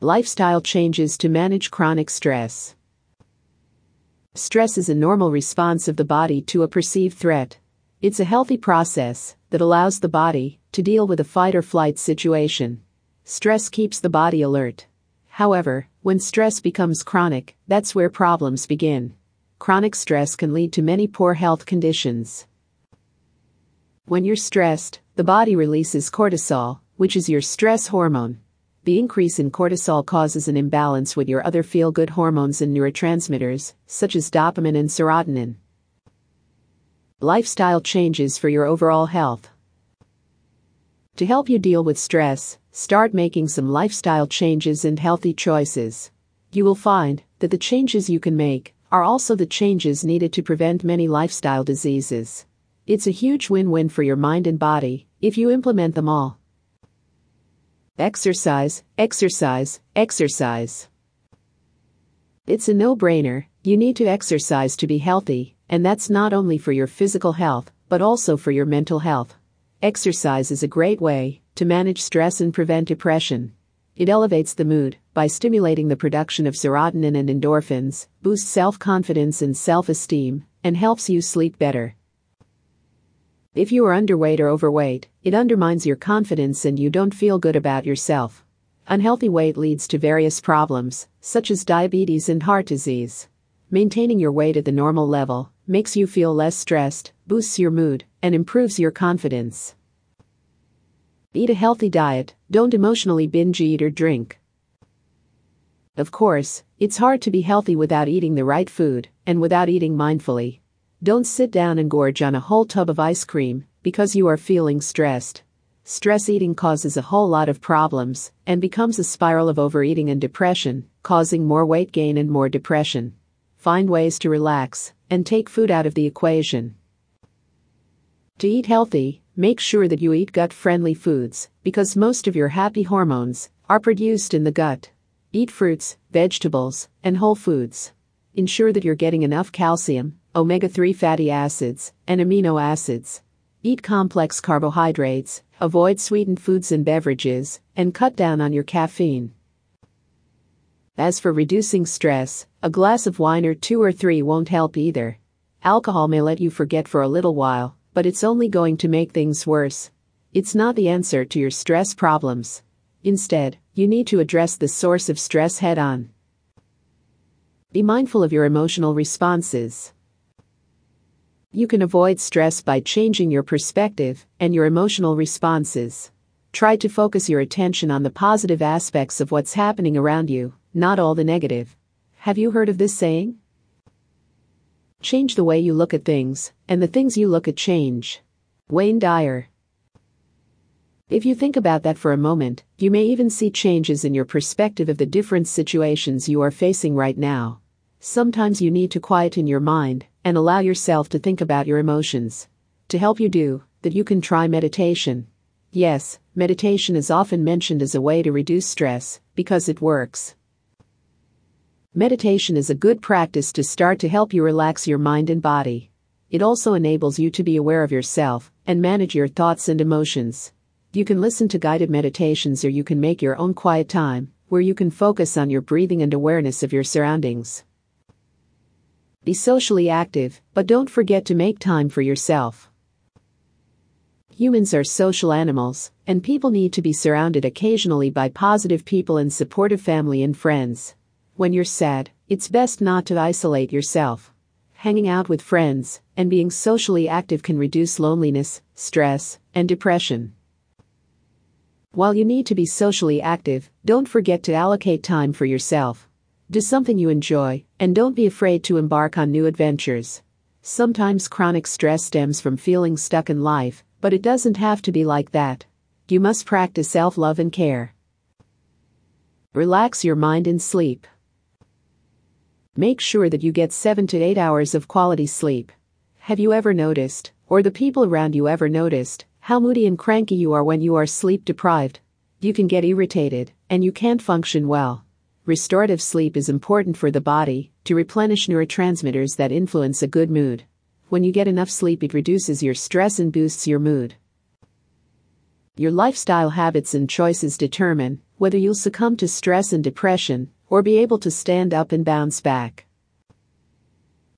Lifestyle changes to manage chronic stress. Stress is a normal response of the body to a perceived threat. It's a healthy process that allows the body to deal with a fight or flight situation. Stress keeps the body alert. However, when stress becomes chronic, that's where problems begin. Chronic stress can lead to many poor health conditions. When you're stressed, the body releases cortisol, which is your stress hormone. The increase in cortisol causes an imbalance with your other feel-good hormones and neurotransmitters, such as dopamine and serotonin. Lifestyle changes for your overall health. To help you deal with stress, start making some lifestyle changes and healthy choices. You will find that the changes you can make are also the changes needed to prevent many lifestyle diseases. It's a huge win-win for your mind and body if you implement them all. Exercise, exercise, exercise. It's a no-brainer. You need to exercise to be healthy, and that's not only for your physical health, but also for your mental health. Exercise is a great way to manage stress and prevent depression. It elevates the mood by stimulating the production of serotonin and endorphins, boosts self-confidence and self-esteem, and helps you sleep better. If you are underweight or overweight, it undermines your confidence and you don't feel good about yourself. Unhealthy weight leads to various problems, such as diabetes and heart disease. Maintaining your weight at the normal level makes you feel less stressed, boosts your mood, and improves your confidence. Eat a healthy diet, don't emotionally binge eat or drink. Of course, it's hard to be healthy without eating the right food, and without eating mindfully. Don't sit down and gorge on a whole tub of ice cream because you are feeling stressed. Stress eating causes a whole lot of problems and becomes a spiral of overeating and depression, causing more weight gain and more depression. Find ways to relax and take food out of the equation. To eat healthy, make sure that you eat gut-friendly foods because most of your happy hormones are produced in the gut. Eat fruits, vegetables, and whole foods. Ensure that you're getting enough calcium, omega-3 fatty acids, and amino acids. Eat complex carbohydrates, avoid sweetened foods and beverages, and cut down on your caffeine. As for reducing stress, a glass of wine or 2 or 3 won't help either. Alcohol may let you forget for a little while, but it's only going to make things worse. It's not the answer to your stress problems. Instead, you need to address the source of stress head-on. Be mindful of your emotional responses. You can avoid stress by changing your perspective and your emotional responses. Try to focus your attention on the positive aspects of what's happening around you, not all the negative. Have you heard of this saying? Change the way you look at things, and the things you look at change. Wayne Dyer. If you think about that for a moment, you may even see changes in your perspective of the different situations you are facing right now. Sometimes you need to quieten your mind and allow yourself to think about your emotions. To help you do that, you can try meditation. Yes, meditation is often mentioned as a way to reduce stress because it works. Meditation is a good practice to start to help you relax your mind and body. It also enables you to be aware of yourself and manage your thoughts and emotions. You can listen to guided meditations, or you can make your own quiet time where you can focus on your breathing and awareness of your surroundings. Be socially active, but don't forget to make time for yourself. Humans are social animals, and people need to be surrounded occasionally by positive people and supportive family and friends. When you're sad, it's best not to isolate yourself. Hanging out with friends and being socially active can reduce loneliness, stress, and depression. While you need to be socially active, don't forget to allocate time for yourself. Do something you enjoy, and don't be afraid to embark on new adventures. Sometimes chronic stress stems from feeling stuck in life, but it doesn't have to be like that. You must practice self-love and care. Relax your mind and sleep. Make sure that you get 7 to 8 hours of quality sleep. Have you ever noticed, or the people around you ever noticed, how moody and cranky you are when you are sleep deprived? You can get irritated, and you can't function well. Restorative sleep is important for the body to replenish neurotransmitters that influence a good mood. When you get enough sleep, it reduces your stress and boosts your mood. Your lifestyle habits and choices determine whether you'll succumb to stress and depression or be able to stand up and bounce back.